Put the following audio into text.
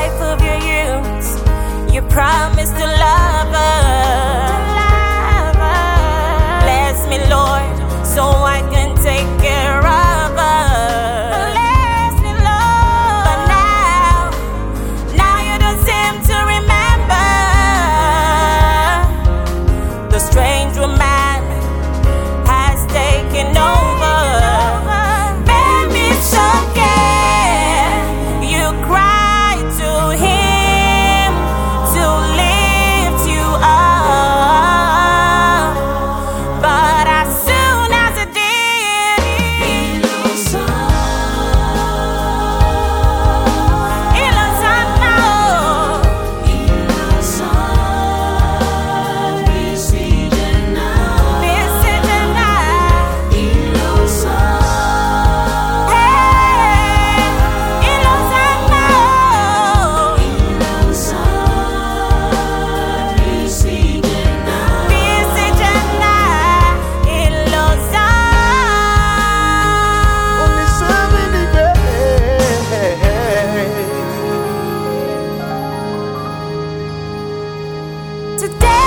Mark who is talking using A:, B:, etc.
A: life of your youth. You promised to love us. Bless me, Lord, so I can take care of us. Bless me, Lord. But now you don't seem to remember the strange woman has taken over. Baby, it's okay. You cry to him to lift you up, but as soon as it did, he lost today.